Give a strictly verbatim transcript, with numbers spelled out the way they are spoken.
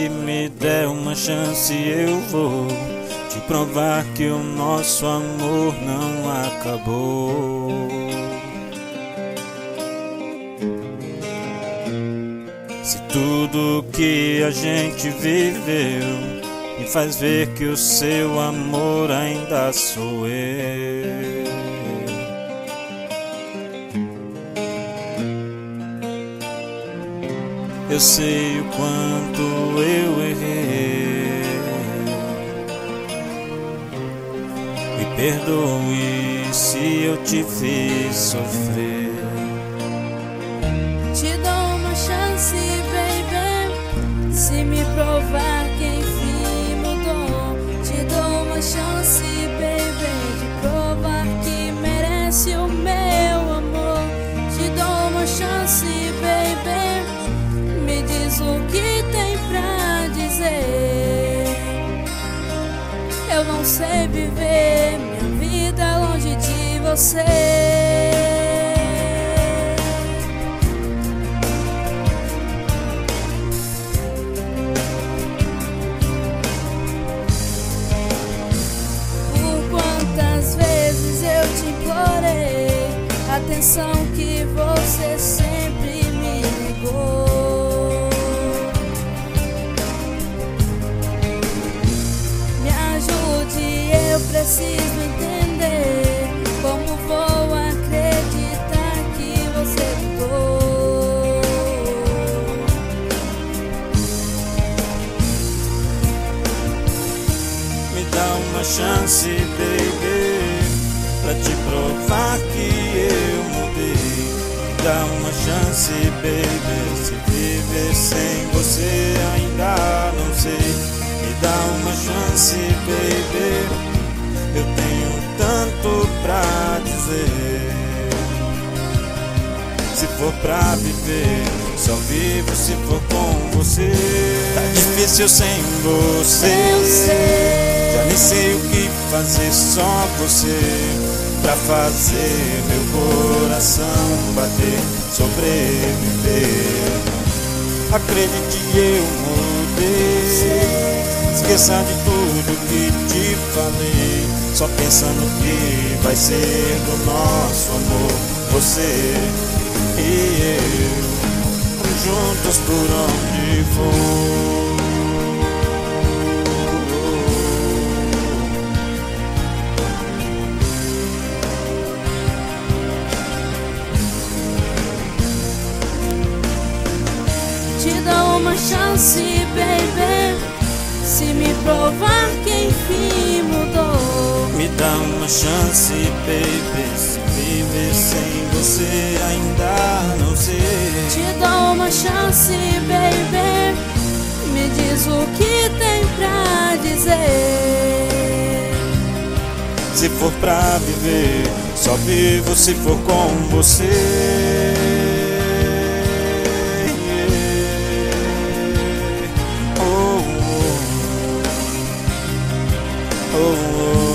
Se me der uma chance eu vou te provar que o nosso amor não acabou. Se tudo que a gente viveu me faz ver que o seu amor ainda sou eu. Eu sei o quanto eu errei. Me perdoe se eu te fiz sofrer. Te dou uma chance, baby, se me provar que enfim mudou. Te dou uma chance, baby, de provar que merece o meu amor. Te dou uma chance, baby, me diz o que tem pra dizer. Eu não sei viver minha vida longe de você. Atenção que você sempre me negou. Me ajude, eu preciso entender como vou acreditar que você mudou. Me dá uma chance, baby, pra te provar que eu mudei. Me dá uma chance, baby, se viver sem você ainda não sei. Me dá uma chance, baby, eu tenho tanto pra dizer. Se for pra viver, só vivo se for com você. Tá difícil sem você, eu sei. Já nem sei o que fazer, só você pra fazer meu coração bater, sobreviver. Acredite, eu mudei. Esqueça de tudo que te falei, só pensando que vai ser do nosso amor. Você e eu, juntos por onde for. Te dou uma chance, baby, se me provar que enfim mudou. Me dá uma chance, baby, se viver sem você ainda não sei. Te dou uma chance, baby, me diz o que tem pra dizer. Se for pra viver, só vivo se for com você. Oh, oh, oh.